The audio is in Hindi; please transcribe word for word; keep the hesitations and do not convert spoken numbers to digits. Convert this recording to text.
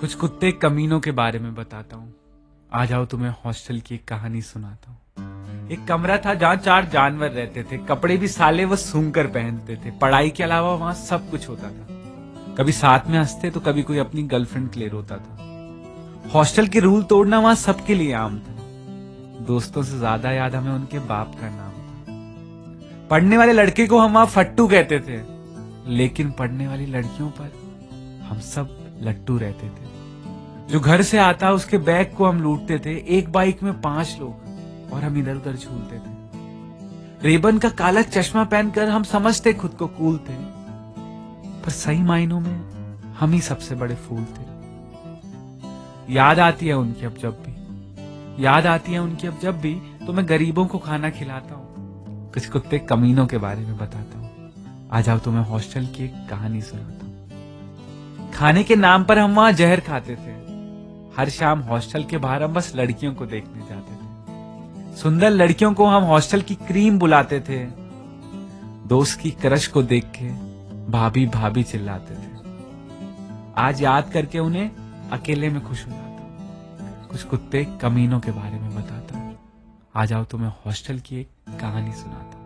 कुछ कुत्ते कमीनों के बारे में बताता हूँ। आ जाओ तुम्हें हॉस्टल की एक कहानी सुनाता हूँ। एक कमरा था जहाँ चार जानवर रहते थे। कपड़े भी साले वो सूंघ कर पहनते थे। पढ़ाई के अलावा वहां सब कुछ होता था। कभी साथ में हंसते तो कभी कोई अपनी गर्लफ्रेंड के लिए रोता था। हॉस्टल के रूल तोड़ना वहां सबके लिए आम था। दोस्तों से ज्यादा याद हमें उनके बाप का नाम था। पढ़ने वाले लड़के को हम वहां फट्टू कहते थे, लेकिन पढ़ने वाली लड़कियों पर हम सब लट्टू रहते थे। जो घर से आता उसके बैग को हम लूटते थे। एक बाइक में पांच लोग और हम इधर उधर झूलते थे। रेबन का काला चश्मा पहनकर हम समझते खुद को कूल थे, पर सही मायनों में हम ही सबसे बड़े फूल थे। याद आती है उनकी अब जब भी याद आती है उनकी अब जब भी तो मैं गरीबों को खाना खिलाता हूँ। कुछ कुत्ते कमीनों के बारे में बताता हूँ। आ जाओ तुम्हें हॉस्टल की एक कहानी सुनाता हूँ। खाने के नाम पर हम वहां जहर खाते थे। हर शाम हॉस्टल के बाहर हम बस लड़कियों को देखने जाते थे। सुंदर लड़कियों को हम हॉस्टल की क्रीम बुलाते थे। दोस्त की क्रश को देख के भाभी भाभी चिल्लाते थे। आज याद करके उन्हें अकेले में खुश हो जाता हूं। कुछ कुत्ते कमीनों के बारे में बताता हूं। आ जाओ तुम्हें हॉस्टल की एक कहानी सुनाता हूं।